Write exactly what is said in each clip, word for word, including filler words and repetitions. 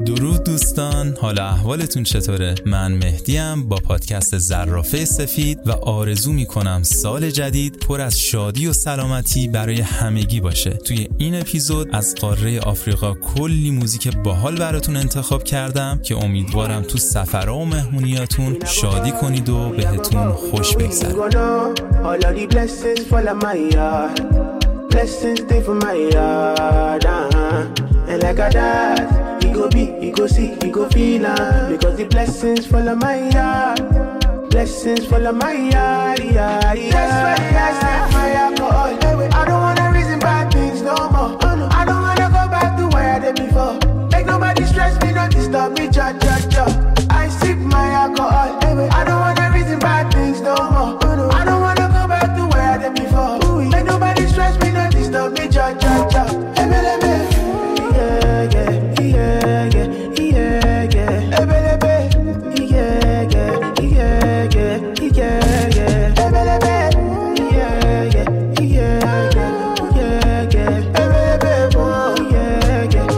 درود دوستان، حال احوالتون چطوره؟ من مهدیم با پادکست زرافه سفید و آرزو میکنم سال جدید پر از شادی و سلامتی برای همگی باشه. توی این اپیزود از قاره آفریقا کلی موزیک باحال براتون انتخاب کردم که امیدوارم تو سفرها و مهمونیاتون شادی کنید و بهتون خوش بگذره. Blessings stay for my yard, uh-huh. And like a dad, he go be, he go see, he go feel, uh, because the blessings follow my yard. Blessings follow my yard, yeah, yeah. That's why I set my alcohol. I don't wanna reason bad things no more. I don't wanna go back to where I did before. Make nobody stress me, not disturb me, cha cha cha. I sip my alcohol. I don't wanna reason bad things no more. I don't wanna go back to where I did before. Make nobody stress me, not disturb me, cha cha cha. Ebelebe, yeah yeah yeah yeah yeah yeah. Ebelebe, yeah yeah yeah yeah yeah yeah. Ebelebe, yeah yeah yeah yeah yeah. Ebelebe, yeah yeah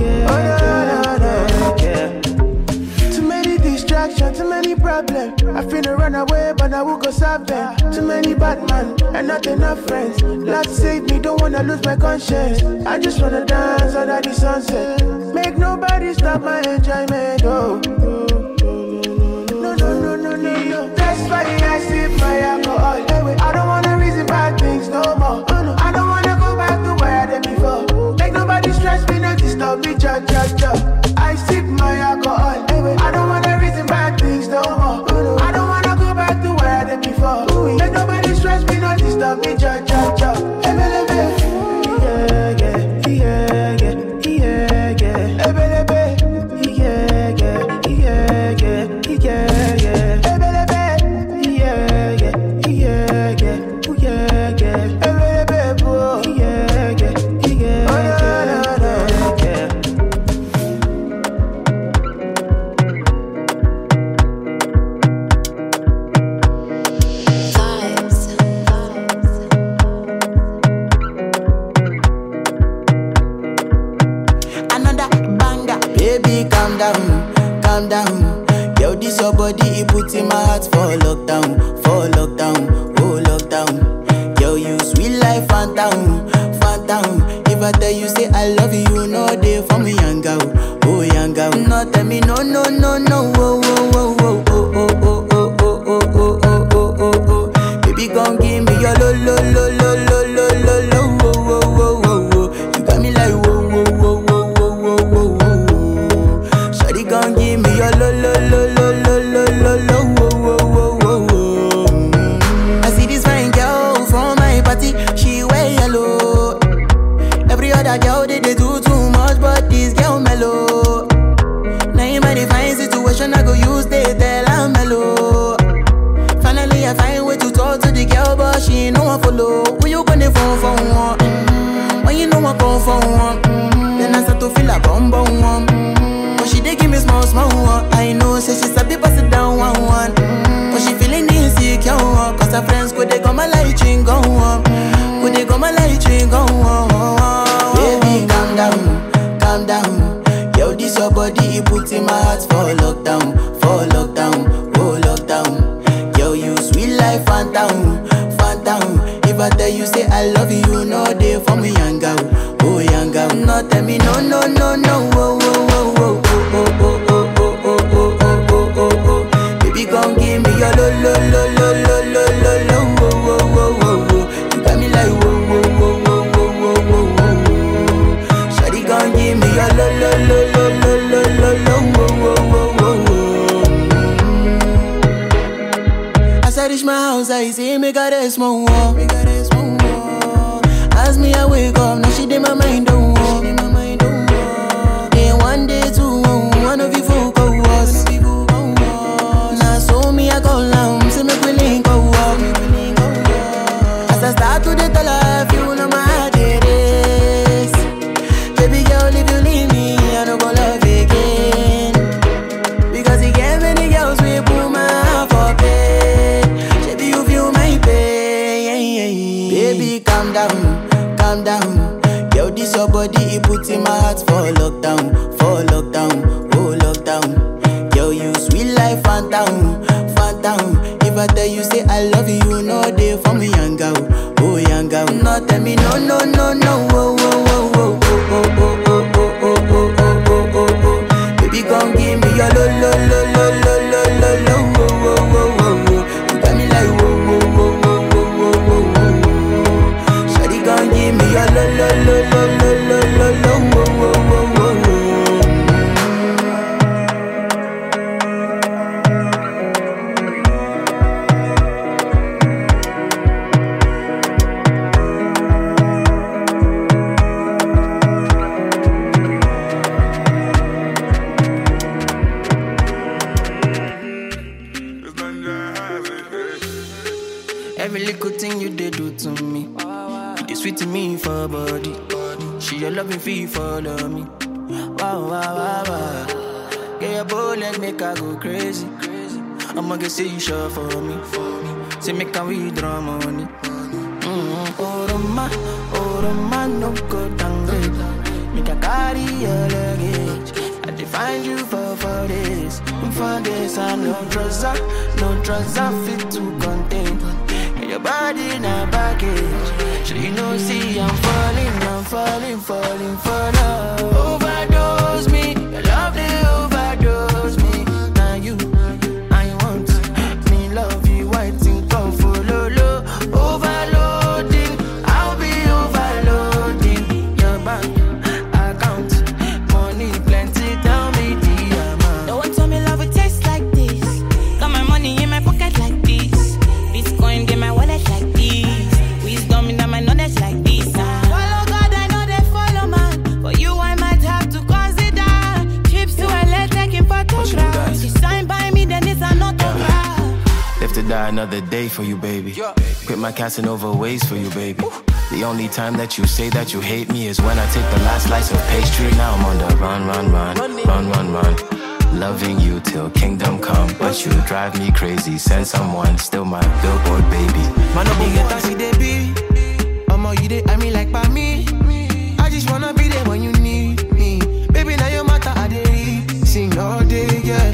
yeah yeah. Too many distractions, too many problems. I finna run away, but I will go solve them. Too many bad men and not enough friends. Lord save me, don't wanna lose my conscience. I just wanna dance under the sunset. Make nobody stop my enjoyment. Oh, no, no, no, no, no, no. That's why I sip my alcohol. I don't wanna reason bad things no more. I don't wanna go back to where I did before. Make nobody stress me, not disturb me, cha cha cha. I sip my alcohol. I don't wanna reason bad things no more. I don't wanna go back to where I did before. Make nobody stress me, not disturb me, cha cha cha. Ebelebe, yeah yeah yeah yeah yeah yeah. Ebelebe, yeah yeah yeah yeah yeah yeah. Ebelebe, yeah yeah yeah yeah yeah yeah. Ebelebe, yeah yeah yeah yeah. Calm down, calm down. Yo, this your body, it puts in my heart for lockdown, for lockdown, oh lockdown. Yo, you sweet life, phantom, phantom. If I tell you say I love you, no day for me, young girl, oh young girl. No tell me no, no, no, no, oh, oh, oh, oh, oh, oh, oh, oh, oh, oh, oh, oh, oh, oh. Baby, gon' give me your lo, lo, lo, lo, lo, lo, lo, lo, oh, oh, oh, oh, oh. You got me like whoa, whoa, whoa, whoa, whoa, whoa, whoa. Gon' give me your lo lo lo lo lo lo lo lo wo wo wo wo wo. I see this fine girl from my party, she wear yellow. Every other girl they, they do too much, but this girl mellow. Now in my divine situation, I go use they tell I'm mellow. Finally I find way to talk to the girl, but she ain't no one follow. Who you gonna phone for one? Mm-hmm. When you know I come for one, mm-hmm. Then I start to feel a bum bum one. But she dey give me small, small one. I know, say she sabi pass it down one, one. Mm-hmm. But she feeling insecure, one. Cause her friends could they come my light ring go on. Could they come my light ring go on. Baby, calm down, calm down. Yo, this your body, it puts in my heart for lockdown, for lockdown, oh lockdown. Yo, you sweet life, phantom, phantom. If I tell you say I love you, no day for me, young girl, oh young girl. No tell me no, no, no, no, oh, oh, oh, oh. Oh, oh, oh, oh, oh, oh, oh, oh, oh, oh. Baby, gon' give me your lo, lo, lo, lo, lo, lo, lo, lo, oh, oh, oh, oh, oh. You got me like whoa, whoa, whoa, whoa, whoa, whoa, whoa, whoa. Shawty gon' give me your lo, lo, lo, lo, lo, lo, lo, lo, oh, oh, oh, oh. As I reach my house, I see me got a small wall, me got a small wall. As me I wake up, now she did my mind don't walk. One day, two, one of you folk go was. Now so me I go down, see me willing go up. As I start to the tell her, you know my heart it is. Baby girl, if you leave me, I don't go love again. Because you gave many girls we put my heart for pain. Baby, you feel my pain. Baby, calm down, calm down. Yo, this your body, it puts in my heart for lockdown, for lockdown. good to me. You dey sweet to me for body. She your loving fee follow me. Wow, wow, wow, wow. Get your bullet, make her go crazy. I'ma get say you sure for me. Say make her withdraw money. Mm-hmm. Oh, Roma, oh, Roma, no go downgrade. Make her carry your luggage. I define you for, for this. For this, I no trouser, no trouser fit to contain. And your body in a baggage. So you know, see, I'm falling, I'm falling, falling for love. Overdose me, your love they overdose me. Now you, I want me love you, white thing come follow low. Overloading, I'll be overloading. Your bank account, money plenty, tell me the amount. Don't want tell me love it tastes like this. Got my money in my pocket like this. Bitcoin in my wallet like this. Wisdom in my knowledge like this. Follow God, I know they follow man. For you, I might have to consider trips to L A taking photographs. She signed by me, then it's an autograph. Live to die another day for you, baby. Quit my Casanova ways for you, baby. The only time that you say that you hate me is when I take the last slice of pastry. Now I'm on the run, run, run, run, run, run. Loving you till kingdom come, but you drive me crazy. Send someone, still my billboard baby. Man, no big taxi, they be. Omo, you dey, I mean like by me. I just wanna be there when you need me. Baby, now your matter, I dey sing all day, yeah.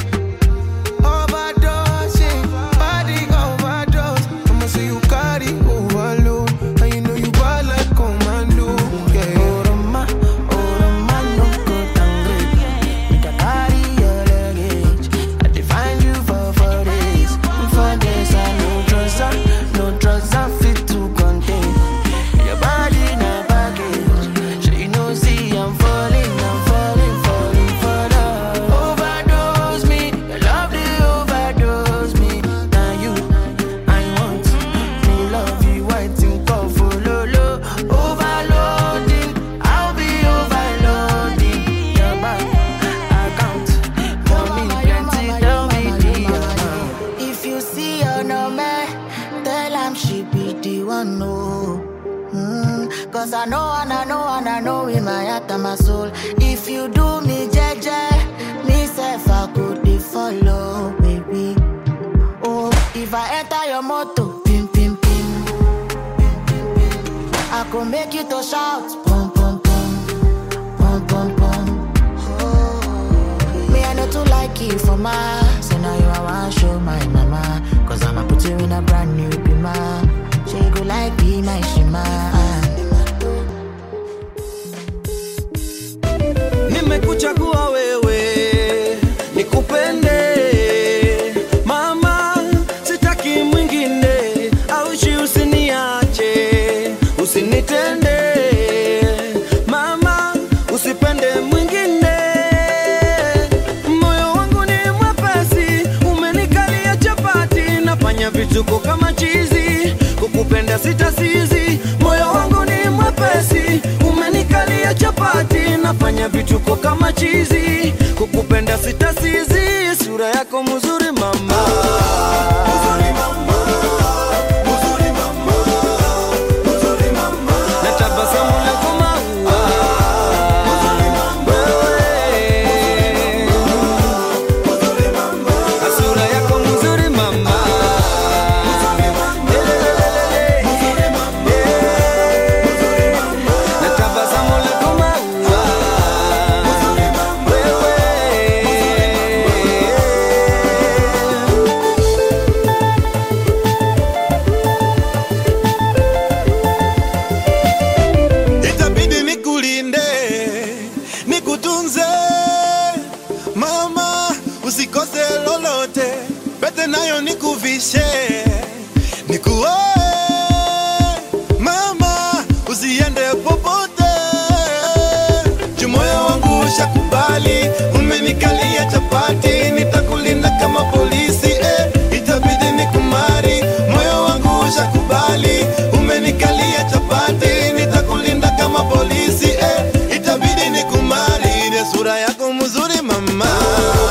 Overdosing, body overdose. I'ma say you carry overload, and you know you bad like commando, yeah. Oh, Roma, oh, Roma, no go downgrade. Make her carry your luggage. I define you for for days, for days. I no trouser, no trouser fit to contain. Your body in a package. So you know, see, I'm falling, I'm falling, falling for love. Overdose me, your love they overdose me. Now you, I want me love you, white thing come follow low. Overloading, I'll be overloading. Your bank account, money plenty, tell me the amount. If you see her no man, tell him she be the one, no. Mm, Cause I know and I know and I know in my heart and my soul. If you do me jeje, me self I could be follow, baby. Oh, if I enter your motor, pim pim pim, I could make you to shout, pum pum pum, pum pum pum. Oh, me I know to like you for my. So now you I want show my mama. Cause I'ma put you in a brand new bima. She go like be my shima. Nimekuchagua wewe, nikupende mama, sitaki mwingine. Aushi usiniache, usinitende mama, usipende mwingine. Moyo wangu ni mwepesi, umenikalia chapati. Nafanya vituko kama chizi, kukupenda sitasizi. Moyo wangu ni mwepesi, umenikalia chapati. Nafanya vituko kama chizi, kukupenda sitasizi. Sura yako mzuri mama, mzuri mama, mzuri mama, mzuri mama. Na tabasamu lako maua, mzuri mama, mzuri mama. Na sura yako mzuri mama, mzuri mama, mzuri mama, mzuri mama. Na tabasamu lako maua, mzuri mama, wewe. Itabidi nikulinde, nikutunze mama, usikose lolote. Pete nayo nikuvishe, nikuoe mama, usiende popote. Jumoyo wangu ushakubali, umenikalia chapati. Nitakulinda kama polisi, eh. Itabidi nikumari, moyo wangu ushakubali, umenikalia chapati. Nitakulinda kama polisi, eh. Itabidi nikumari, ile sura yako mzuri mama,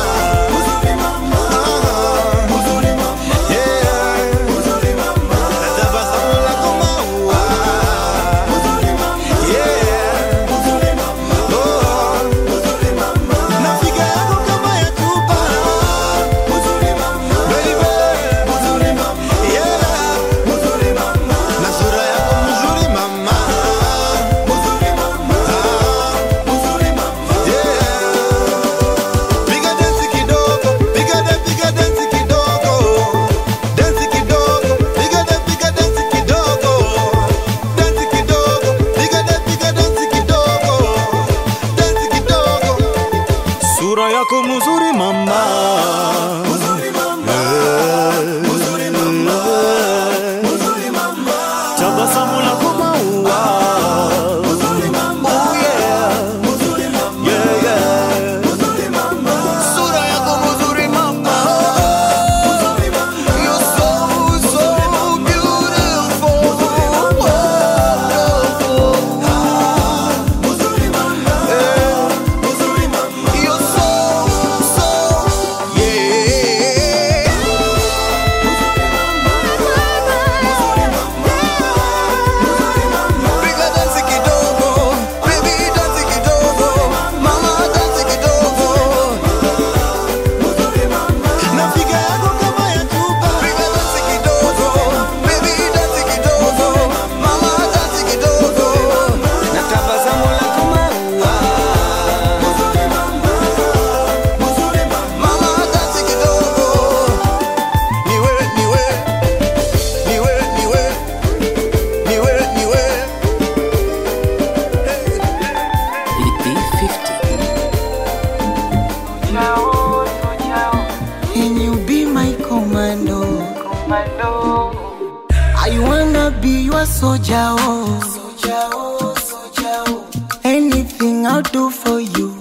mzuri mama, mzuri mama, yeah, mzuri mama. Sura yako mzuri mama, mzuri mama, yeah. Mzuri mama, mzuri mama. Tabasamu lako maua, mzuri mama, oh yeah. Mzuri mama, yeah yeah. Mzuri mama, sura yako mzuri mama, mzuri mama. You're so so beautiful, mzuri mama, wonderful. Ah, mzuri mama, yeah. Mzuri mama, you're so so yeah. Mzuri mama, mzuri mama. Piga dansi kidogo, baby dansi kidogo, mama dansi kidogo. Mzuri mama, na piga yako kama ya tuba. Piga dansi kidogo, baby dansi kidogo, mama dansi kidogo. Na tabasamu lako maua. Mzuri mama, mzuri mama. Mama dansi kidogo. Niwe niwe niwe niwe niwe niwe. Can you be my commando? I wanna be your soldier, oh. Soldier, oh, soldier, oh. Anything I'll do for you.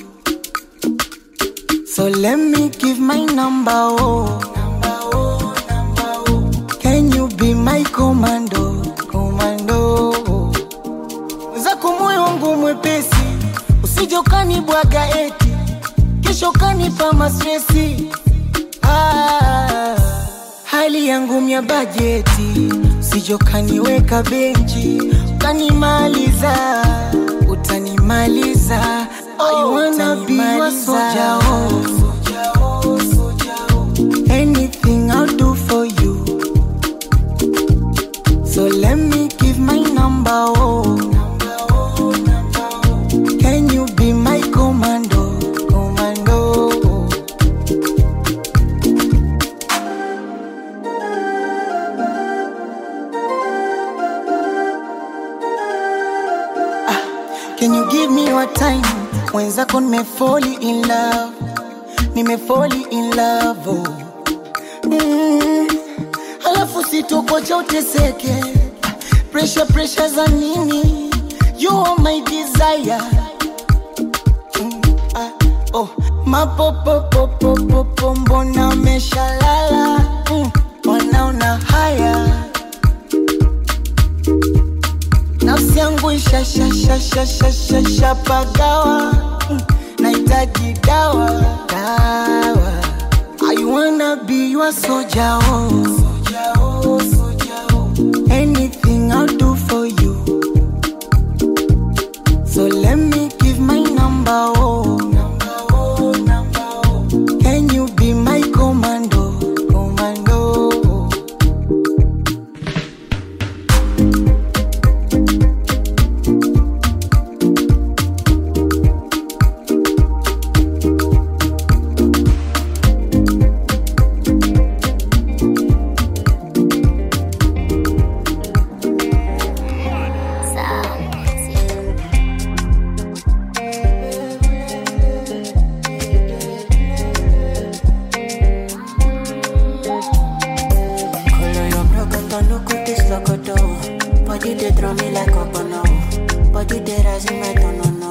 So let me give my number, oh. Number, oh, number, oh. Can you be my commando? Commando, oh. Zako moyo wangu mwepesi, usije ukanibwaga eti kesho kanipa mastresi. Ah, hali yangu mya bajeti, usije ukaniweka benchi ukanimaliza, utanimaliza. I wanna be your soldier, oh. Soldier, oh, soldier, oh. Anything I'll do for you. So let me give my number, oh. Number, oh, number, oh. Can you be my commando? Commando, oh. Ah, can you give me your time? Mwenzako nimefall in love, nimefall in love, oh. Mm. Halafu sitokocha uteseke, pressure pressure za nini? You are my desire. Mm, ah, oh, mapopopopopopo mbona umeshalala? Mm, wanaona haya, nafsi yangu ishashashashashashapagawa. Mm, nahitaji dawa, dawa. I wanna be your soldier, oh. Soldier, oh, soldier, oh. Anything I'll do for you. So let me give my number, oh. Number, oh, number, oh. Can you be my commando? Commando, oh. Color your broken, look at this locoto. Body they draw me like a bono. Body they rising my don't know.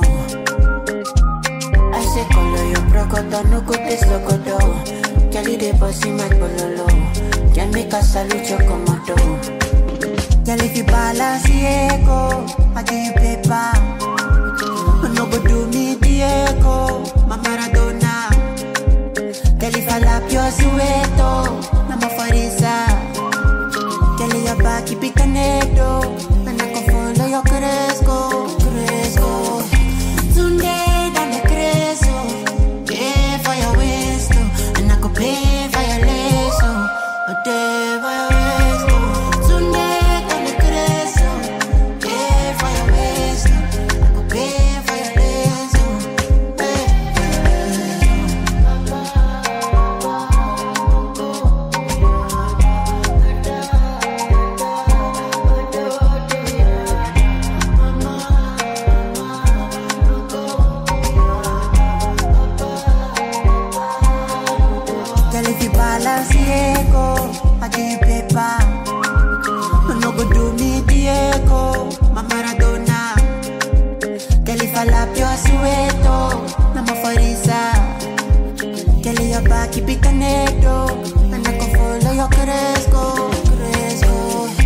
I say color your broken, look at this locoto. Kelly they bossy my pololo. Can make a salute your commando. Girl if you balance ego, I give you paper. No go do me Diego, my Maradona. Girl if I lap your sueto, I'm a farisa. Girl your back keep it canedo, and I can follow your cresco, cresco. Tunde dame creso, pay for your waist, and I could pay for your lace, a day for your waist. Tunde dame creso, pay for your waist, I could pay for your lace, pay for your lace. the paper. No go do me Diego, my Maradona. Girl, if I lap your sueto, I'm a farisa. Girl, your back, keep it connected. And I can follow your Cresco, Cresco.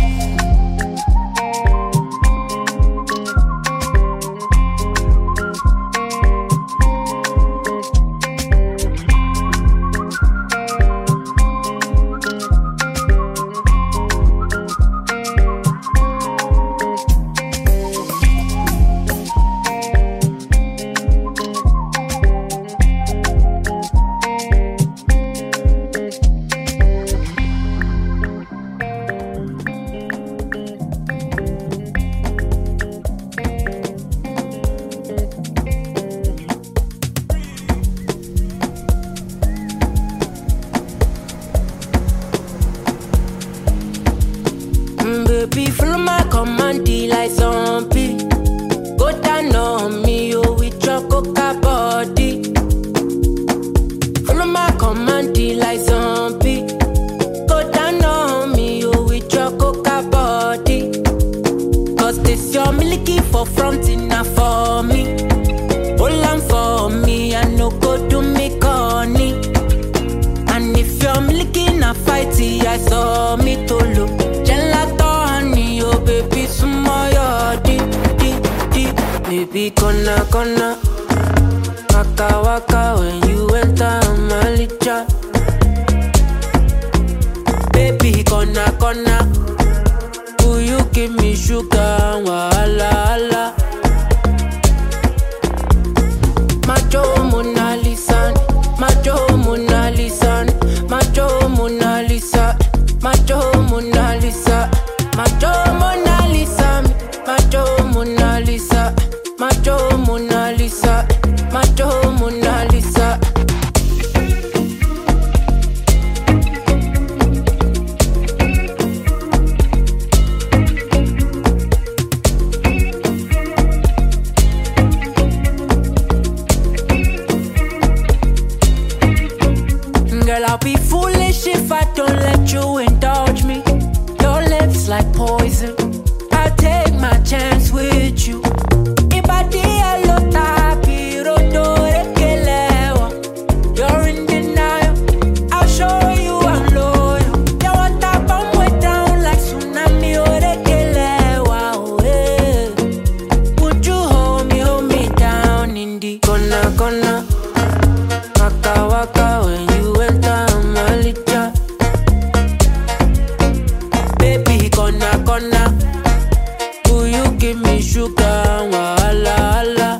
Baby, follow my command, like zombie. Go down on me, oh, with your coca body. Follow my command, like zombie. Go down on me, oh, with your coca body. Cause this your milky for front enough for me. Hold on for me, I no go do me corny. And if you're milky na fighty, I saw me to look. Baby, sumoyo di di di. Baby, kona kona, waka waka when you enter my licha. Baby, kona kona, will you give me sugar? Wala wala. Macho Mona Lisa, macho Mona Lisa, macho Mona Lisa, macho Mona Lisa, macho Mona Lisa, macho Mona Lisa, macho Mona Lisa, macho Mona Lisa. Girl, I'll be foolish if I don't let you indulge me. Your lips like poison, I'll take my chance with you. Ibadi alota piroto rekelewa. You're in denial, I'll show you I'm loyal. You want that bomb way down like tsunami orekelewa. Oh, hey. Would you hold me, hold me down in the corner, corner? Waka waka when you enter my licha. Baby, kona kona, will you give me sugar? Wala wala.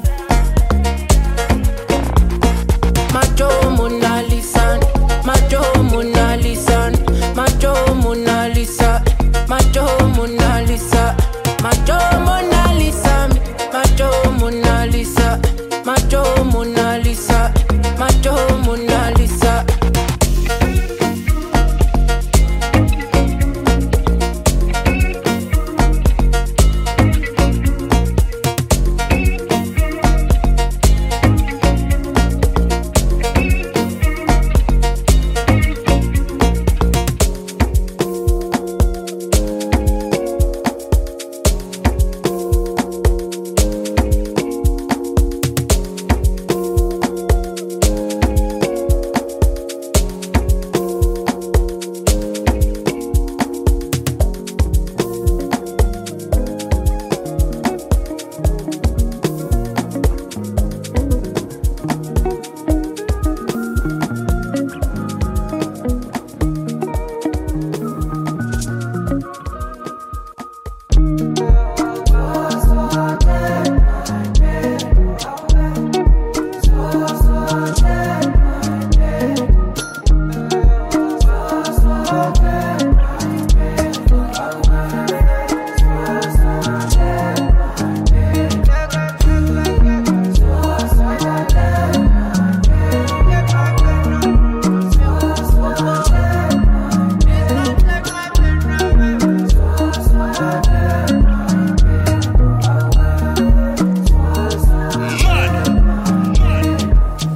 Macho Mona Lisa, macho Mona Lisa, macho Mona Lisa, macho Mona Lisa, macho Mona Lisa, macho Mona Lisa, macho Mona Lisa, macho Mona Lisa.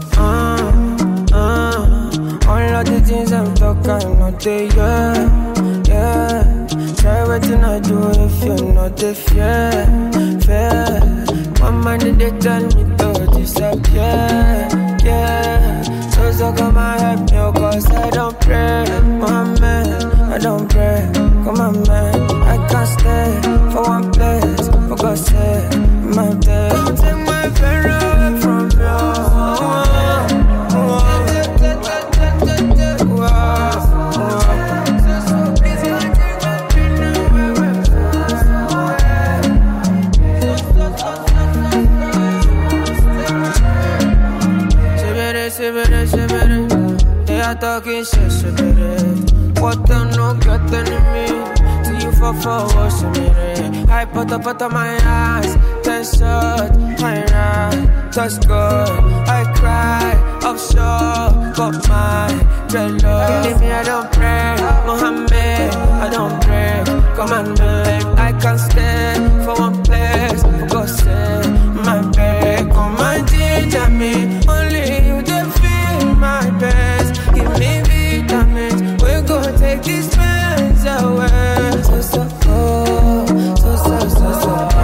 All of the things I'm talking, not they, yeah. waiting I do if you're not the fair, fair. One man they tell me to disappear, yeah. So so come and help me, cause I don't pray, my man, I don't pray. Come on man, I can't stay for one place, for God's sake, my day. Don't take my friend away from you. They are talking shit, shit, what the no got enemy? See you for forward, I put up out of my eyes, ten shot, my right, touch good. I cry, offshore, got my dreadlocks. Believe me, I don't pray, Mohammed, I don't pray. Come on, babe, I can't stay for one place, for God's sake, my babe. Come and ginger me, only you they feel my best. Give me vitamins, we go take these pains away. So so oh, so so so so oh.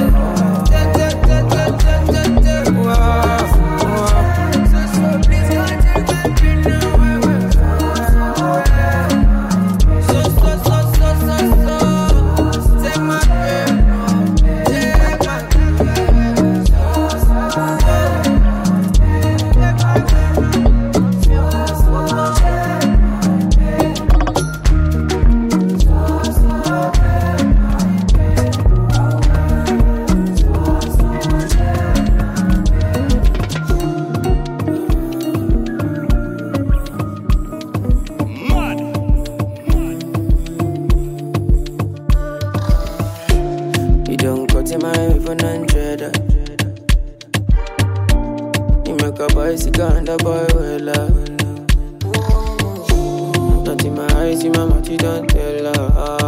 So so please go take my pain away. So so so so so so take my pain, take my pain. So so the boy will love. Not in my eyes, in my mouth, you don't tell her.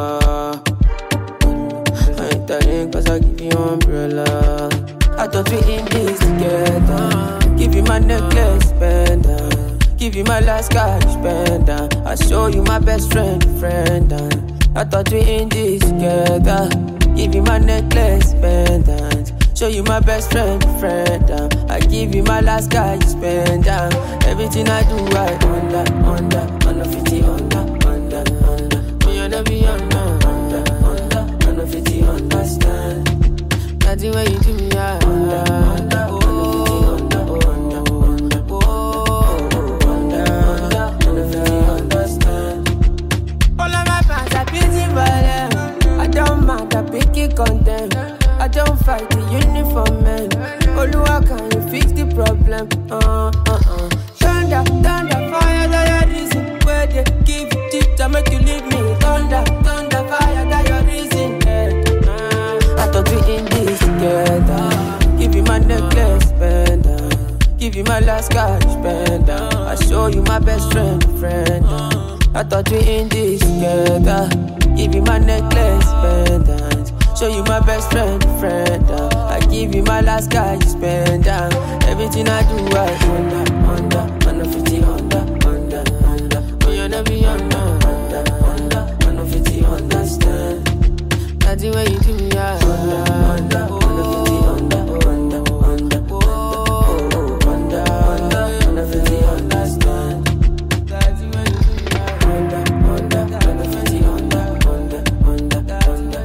I ain't telling cause I give you umbrella. I thought we in this together. Give you my necklace, pendant. Give you my last cash, pendant. I show you my best friend, friend. I thought we in this together. Give you my necklace, pendant. Show you my best friend, friend. Um, I give you my last guy, you spend um, everything I do, I under, under, under fifty, under, under, under. Oh, you never be under, under, under, under fifty, understand. Nothing when you do me, I under, under, under, under, under, under, under, under fifty, understand. All of my fans are busy for them. I don't mind, I pick it content. I don't fight the uniform man. Oluwa, can you fix the problem? Uh, uh, uh. Thunder, thunder, fire, that your reason. Where they give you tip to make you leave me. Thunder, thunder, fire, that your reason. Yeah. Uh, I thought we in this together. Give you my necklace, pendant. Give you my last cash, pendant. I show you my best friend, friend. I thought we in this together. Give you my necklace, pendant. Show you my best friend, friend. Uh. I give you my last guy, you spend uh. everything I do, I under, under, under fifty, under, under, under. Oh, you never be under, under, under, under fifty, understand. That's the way you do me, I under, under, under fifty, under, under, under, under, under, under fifty, understand. That's the way you do me, I under, under, under fifty, under, under, under, under.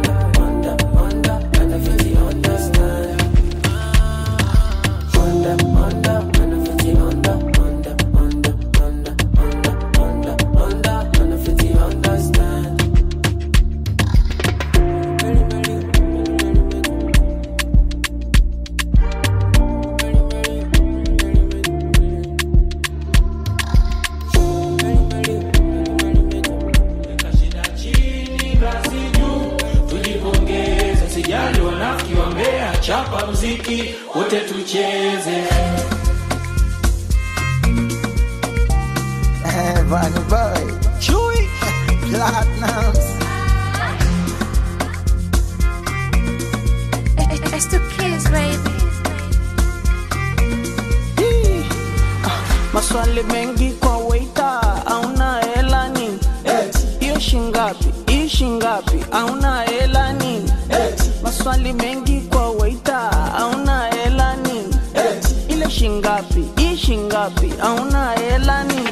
Chapa muziki wote tucheze. Eh, Vanny Boy, Chewy, Platinums. It's the kids, baby. Maswali mengi kwa waiter, hauna hela ni? Hiyo shingapi? Hii shingapi? shingapi hauna hela nini?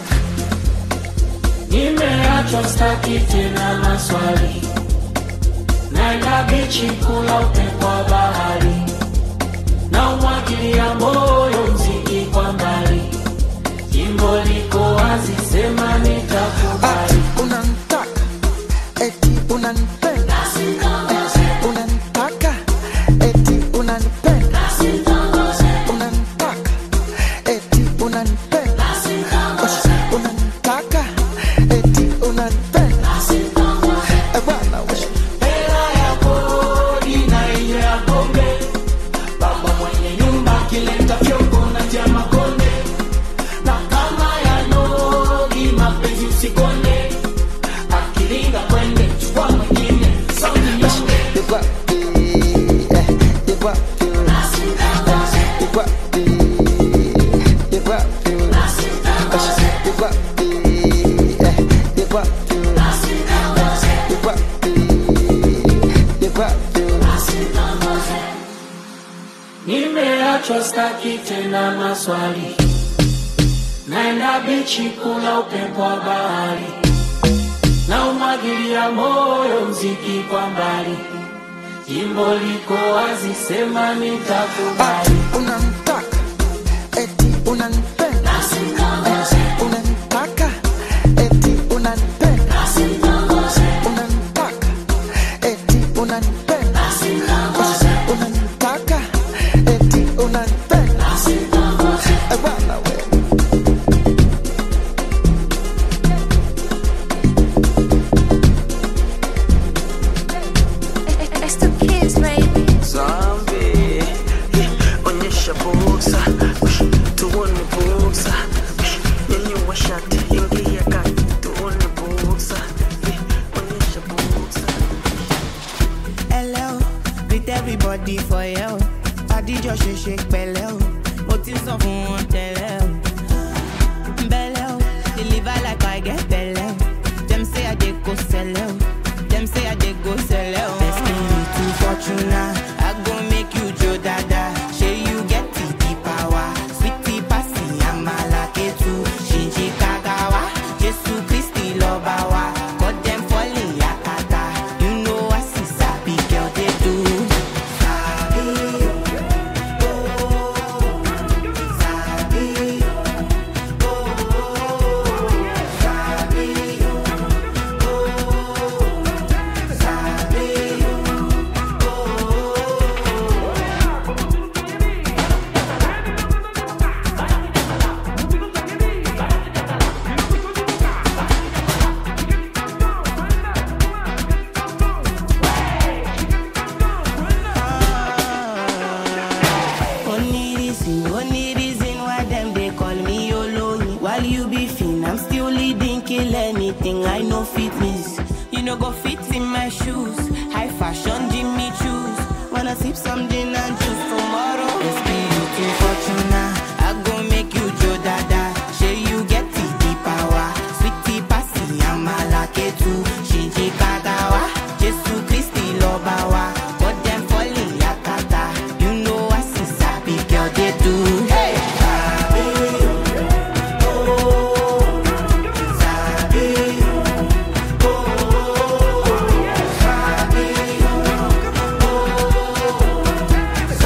Nimeachwa staki tena maswali, naenda bichi kula upepo wa bahari, na umwagilia moyo mziki kwa mbali, jimbo liko wazi sema nitakubali. Unanitaka eti unanipenda, unanitaka eti unanipenda, unanitaka eti unanipenda, unanitaka eti unanipenda. Eh bwana wewe, hela ya kodi na ile ya pombe, baba mwenye nyumba kileta fyoko na jama konde, na kama ya nogi mapenzi usikonde, akilinga kwende chukua mwingine sauti nyonge. Dikwa eh dikwa dikwa dikwa dikwa eh dikwa Nimeachwa staki tena maswali, naenda bichi kula upepo wa bahari, na umwagilia moyo mziki kwa mbali, jimbo liko wazi sema nitakubali. Unanitaka eti unanipenda, unanitaka eti unanipenda, unanitaka eti unanipenda, unanitaka eti unanipenda. Eh bwana wewe, It's the kids, baby. Zombie, onyesha buksa, tuone buksa, nyanyua shati, ingia kati, tuone buksa, onyesha buksa. Hello, with everybody for you. Body just shake shake belly. Motive so fun one tell belly. Deliver like I get belly. Them say I dey go sell out. Them say I dey go sell out. Best me to Fortuna. I go make you Joe Dada. Say you get the power. Sweetie passy, I'm a lucky too. Shinji Kagawa. Jesu Christi Lobawa. Got them falling yakata. You know I see sappy girl they do. Sabi, oh, sabi, Only reason, only reason why them they call me Yolo. While you be fin, I'm still leading, kill anything. I know fitness, you know go fit in my shoes. High fashion, Jimmy choose. Wanna sip something and choose tomorrow. It's beauty Fortuna. I go make you Joe Dada. Say you get the power. Sweetie passy, I'm a lucky too. Shinji Kagawa. Jesu Christi Lobawa. Got them falling yakata. You know I see sappy girl they do. Hey, sabi, oh, sabi, oh, sabi, oh,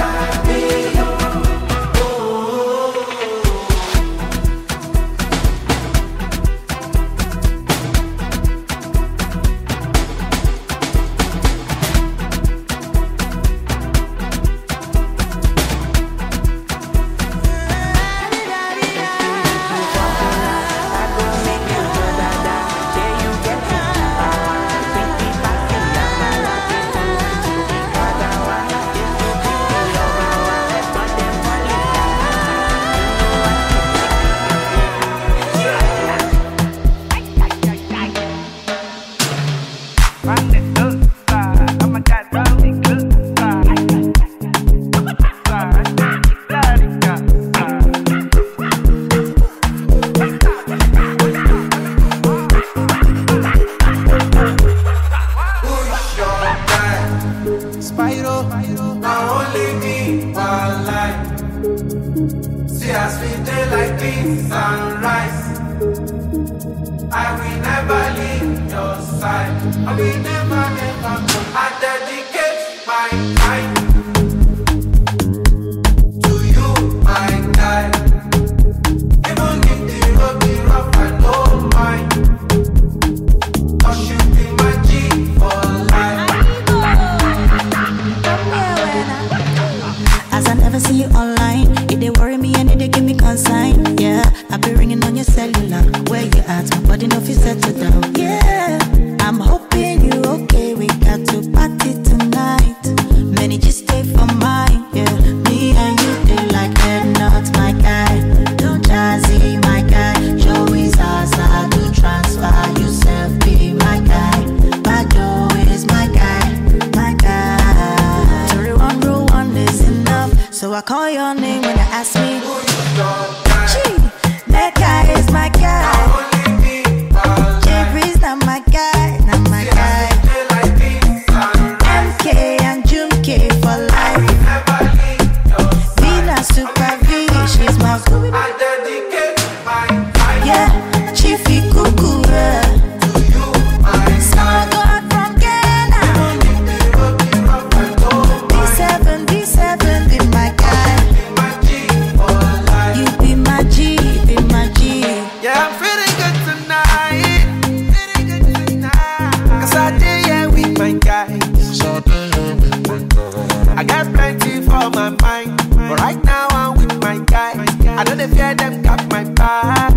sunrise. I will never leave your side. I will never, never go. I dedicate my time to you, my guy. Even if the road be rough, I don't mind. Cause you be my G for life. As I never see you online, it they worry me and it they give me consign. Yeah, I be ringing on your cellular. Where you at? My body no fit settle down. Yeah, I'm hoping you okay. We got to party tonight. Many just stay for mine. Yeah, me and you they like head not my guy. Don't jazzy my guy. Joey Zaza do transfer. Yourself be my guy. Bado is my guy, my guy. Sorry, one rule one is enough. So I call your name when they ask me. Gee, that guy is my guy. Jeffrey's not my guy, not my guy. M K and Jumke for life. Vina Super V, she's my boo. Yeah, Chiefy Cuckoo. Small God from Ghana. D seven, D seven, be my guy. You be my G, be my G. Yeah, I'm feeling good tonight. Feeling good tonight. Cause I did yeah with my guys. I got plenty for my mind. But right now I'm with my guys. I know they fear them got my back.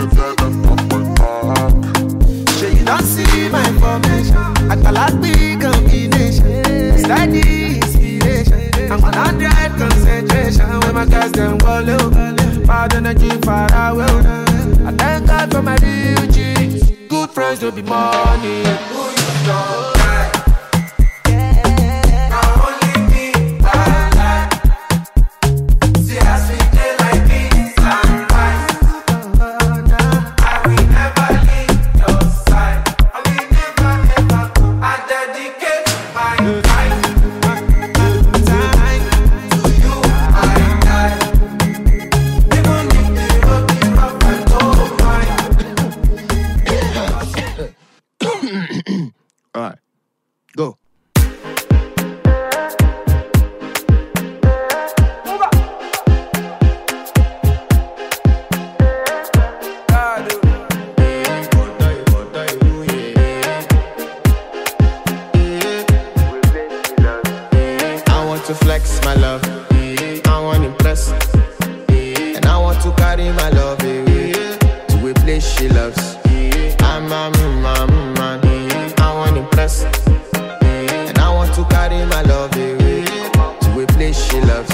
Sure you don't see my information. I call like big combination. Steady inspiration. I'm on hundred concentration. When my guys them go low. Bad energy far away. I thank God for my real G's. Good friends will be money. Who you don't like? Now only me, I like. See us we play like this sunrise. I will never leave your side. I will never, ever go. I dedicate my time, time to you, my guy. Even if the road be rough, I don't mind. All right, go. I want to flex my love. I want to impress. And I want to carry my love away to a place she loves. I'm a man, man. I want to impress. And I want to carry my love away to a place she loves.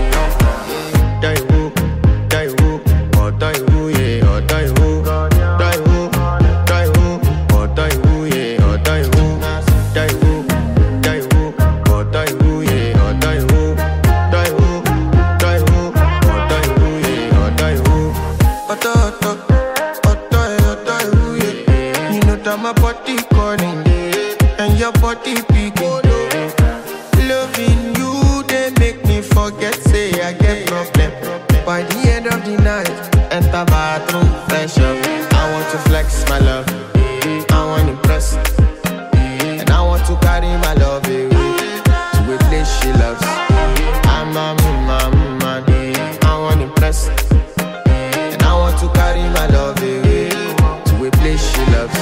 Die who, die who, or die who, yeah, or die who, die who, die who, or die who, yeah, or die who, die who, die who, or die who, yeah, or die who, die who, die who, or die who, yeah, or die who. Oto, oto, oto, oto, who, yeah. You know that my body calling, and your body picking. Loving you, they make me forget, say I get problem. By the end of the night, enter bathroom, fresh up. I want to flex my love, I want to impress. And I want to carry my love away to a place she loves. I'm a man, man. I want to impress. And I want to carry my love away to a place she loves.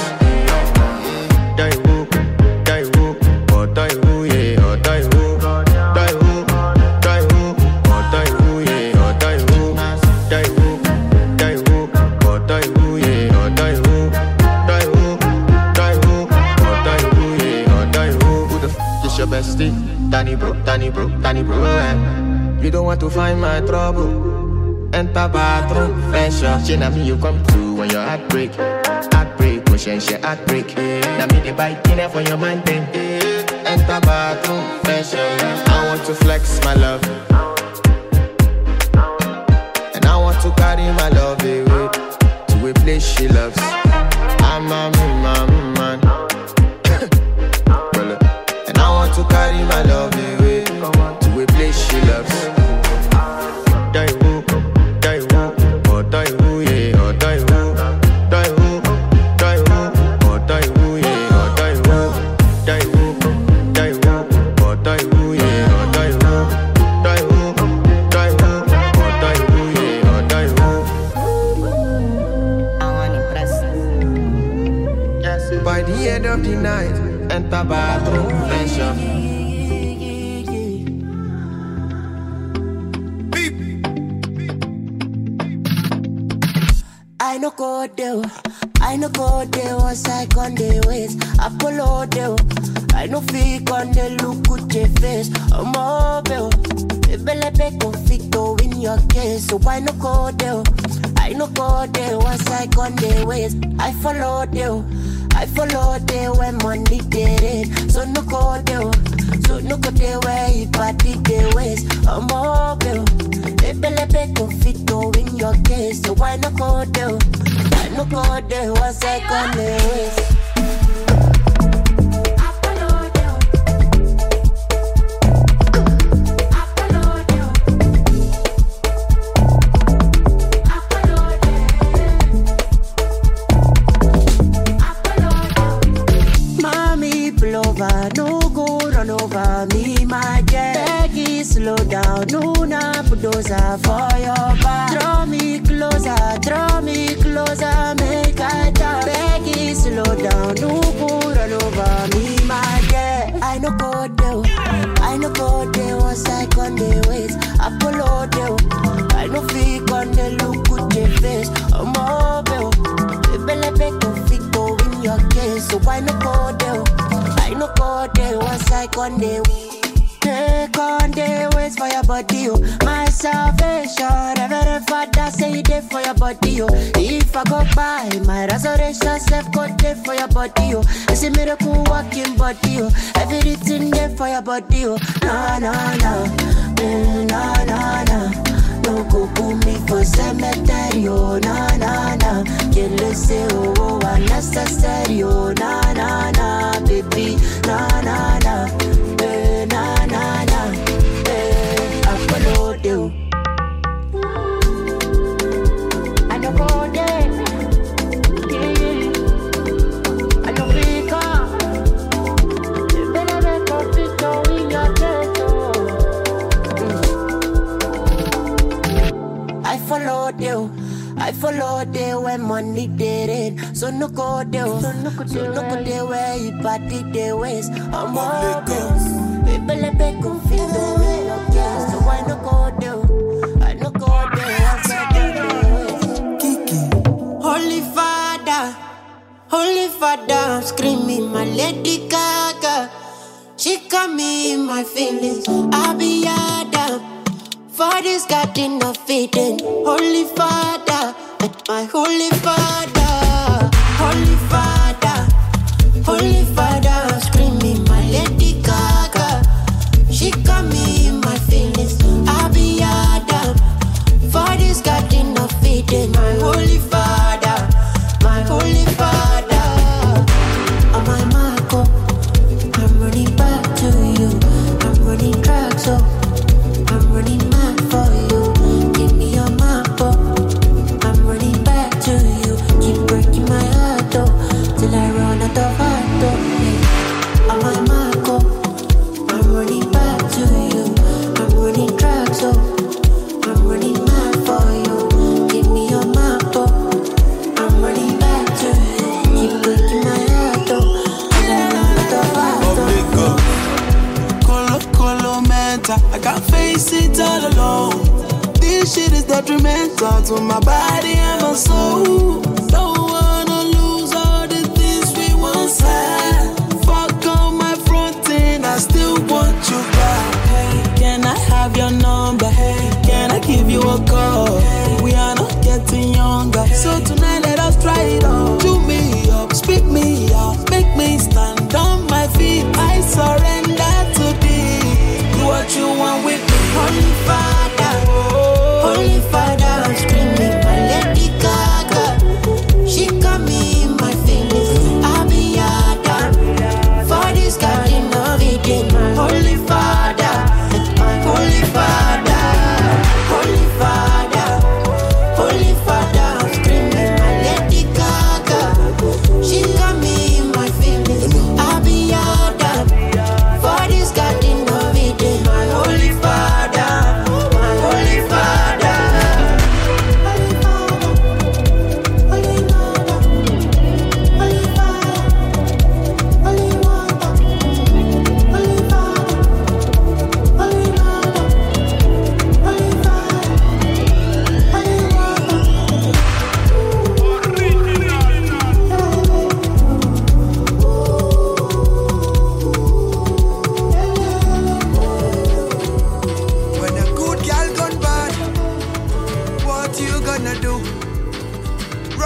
Die who, die who, or die who, yeah, or die who, die who, die who, or die who, yeah, or die who, die who, die who, or die who, yeah, or die who, die who, die who, or die who, yeah, or die who. Who the f is your bestie? Danny bro, Danny bro, Danny bro, eh? You don't want to find my trouble. Enter bathroom, fresh up. She na me you come to when your heart break. Heartbreak, pushing she heartbreak. Now me the bike dinner for your man thing. Enter bathroom, fresh up. I want to flex my love. And I want to carry my love away to a place she loves. I'm a man, man. And I want to carry my love away to a place she loves. Die who, die who, or die who, yeah, or die By the end of the night, enter bathroom, pressure. I no go there, I no go there once I on the ways. Apollo there, I no fake on the look with your face. I'm mobile, Ebelebe conflicto in your case. So I no go there, I no go there once I on the ways. I follow there, I follow there when money did it. So no go there, so no go there where you party the ways. I'm mobile. Ebelebe conflicto in your case, so why not go there? Why not go there? One second ways. Mommy, pull over, no go run over me, my jet. Peggy, slow down, no na bulldozer for your back. Draw me closer, draw me closer, make I talk. Peggy, slow down, no go run over me, my jet. I no go there, I no go there once I on the ways. Apollo there, I no fake on the look with your face. I'm mobile, Ebelebe conflicto in your case, so why no go there? I no go there once I on the way. Take on the ways for your body, oh. My salvation, Reverend Father say it there for your body, oh. If I go by, my resurrection self go there for your body, oh. It's a miracle walking body, oh. Everything there for your body, oh. No, no, no, mm, no, no, no. No go put me for cemetery, oh. No, no, no. Can't listen, oh, oh, unnecessary, oh. No, no, no, baby, no, no, no. Na na na, eh, I follow you. I no go there, yeah. I no pick up. Better make a fit on in your ghetto. I follow you. I follow there when money did it. So no go there, so no go there where you party the ways. I'm all there. Ebelebe conflicto in your case, so why no go there? I no go there once I get there. Kiki, Holy Father, Holy Father, I'm screaming my Lady Gaga. She got me in my feelings. I be Adam. Father's got enough feeding. Holy Father, my Holy Father, Holy Father, Holy Father, I'm screaming my Lady Gaga. She got me in my feelings. I be Adam. Father's got enough feeding. My Holy Father, my Holy Father. On my Marco, I'm running back to you. I'm running track, so I'm running mad for you. Give me your map, oh. I'm running back to you. Keep breaking my heart, oh, till I run out of heart, oh. Yeah. On my Marco, I'm running back to you. I'm running track, so I'm running mad for you. Give me your map, oh. I'm running back to you. Keep breaking my heart, oh, till I run out of heart, oh. Colo, colo, mental. I can't face it all alone. This shit is detrimental to my body and my soul. Don't wanna lose all the things we once had. Fuck on my front end, I still want you back. Hey, can I have your number? Hey, can I give you a call? Hey, we are not getting younger, so tonight let us try it on. Chew me up, spit me out, make me stand on my feet. I surrender to thee. Do what you want with me. Holy Father, Holy Father, I'm screaming my Lady Gaga.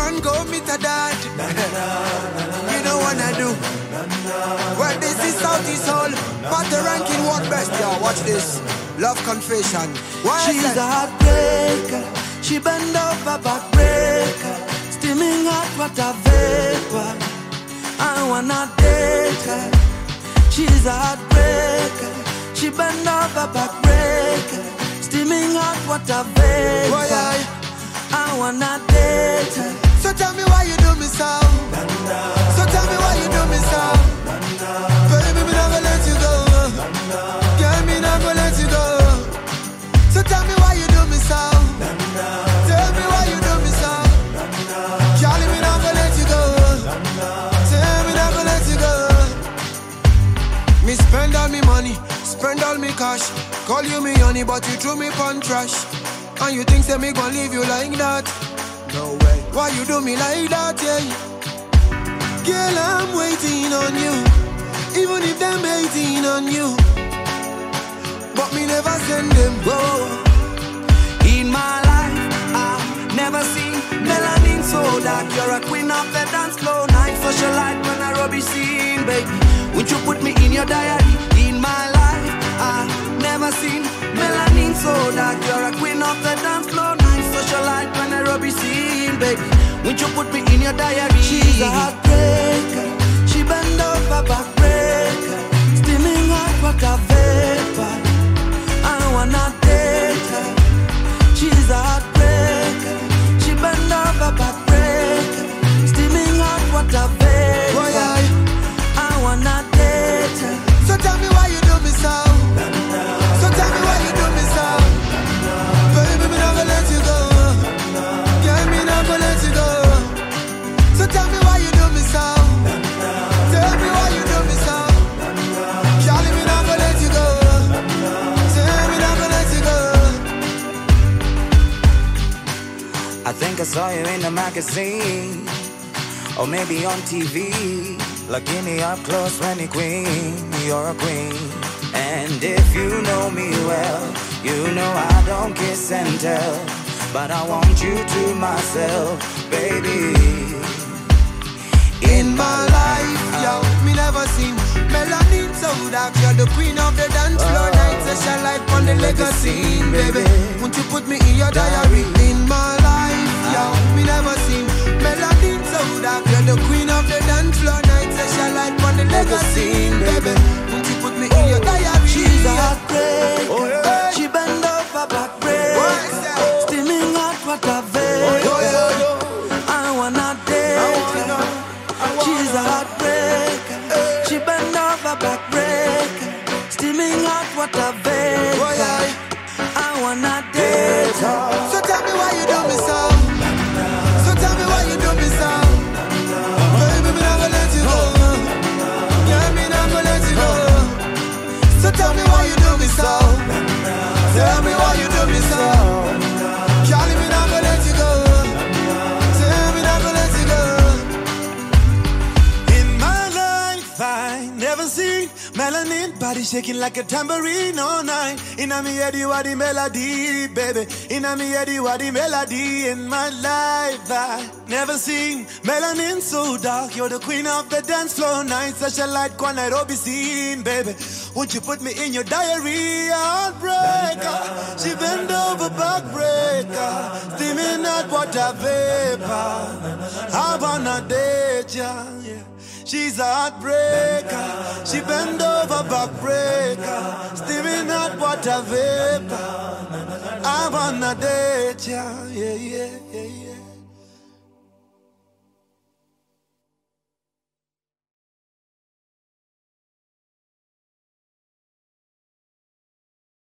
and go meet a dad. You know what I do? Well, this is Southeast Hall, but the ranking what best, y'all. Watch this. Love confession. Why She's a heartbreaker. She bend over backbreaker. Steaming hot water vapor. I wanna date her. She's a heartbreaker. She bend over backbreaker. Steaming hot water vapor. Why I? I wanna date her. So tell me why you do me so. So tell me why you do me so. Baby, me not gonna let you go. Girl, me not gonna let you go. So tell me why you do me so. Tell me why you do me so. Charlie, me not gonna let you go. Tell me not gonna let you go. Me spend all me money, spend all me cash. Call you me honey, but you threw me pon trash. And you think say me gon' leave you like that? No way. Why you do me like that, yeah? Girl, I'm waiting on you. Even if them hating on you. But me never send them. Whoa. In my life, I've never seen melanin so dark. You're a queen of the dance floor. Night socialite when I rubbish scene, baby. Would you put me in your diary? In my life, I've never seen melanin so dark. You're a queen of the dance floor. Night socialite when I rubbish scene, baby. Would you put me in your diary? She's a heartbreaker. She bend over backbreaker. Steaming hot water vapor. I wanna date her. She's a heartbreaker. She bend over backbreaker. Steaming hot water vapor. Why I? I wanna date her. So tell me why you do me so. So tell me why you do me so. Baby, me not gonna let you go. Girl, me not gonna let you go. So tell me why you do me so. Tell me why you do me so. Charlie, me not gonna let you go. Tell me not gonna let you go. I think I saw you in the magazine, or maybe on T V. Looking me up close when you queen, you're a queen. And if you know me well, you know I don't kiss and tell, but I want you to myself, baby. In my life, yo, me never seen melanin so dark. You're the queen of the dance floor. Night session light on the legacy, baby. Won't you put me in your diary? In my life, yo, me never seen melanin so dark. You're the queen of the dance floor. Night session light on the legacy, baby. Won't you put me in your diary? She's a heartbreaker. Oh, yeah. She bend over backbreaker. Steaming hot water vapor. Oh, yeah. I wanna date her. She's a heartbreaker. She bend over backbreaker. Steaming hot water vapor. Oh, yeah. I wanna date her. So tell me why you do me so. So tell me why you do me so. Baby, me not gonna let you go. Yeah, me not gonna let you go. So tell me why you do me so. Tell me why you do me so. Charlie, me not gonna let you go. Tell me not gonna let you go. In my life, I never seen melanin body shaking like a tambourine all night. In a me head you are the melody, baby. In a me head you are the melody. In my life, I never seen melanin so dark. You're the queen of the dance floor. Night such a light, Kwan Nairobi scene, baby. Won't you put me in your diary? Heartbreaker. She bend over backbreaker. Steaming hot water vapor. I wanna date ya, yeah. She's a heartbreaker. She bend over backbreaker. Steaming hot water vapor. I wanna date ya, yeah, yeah.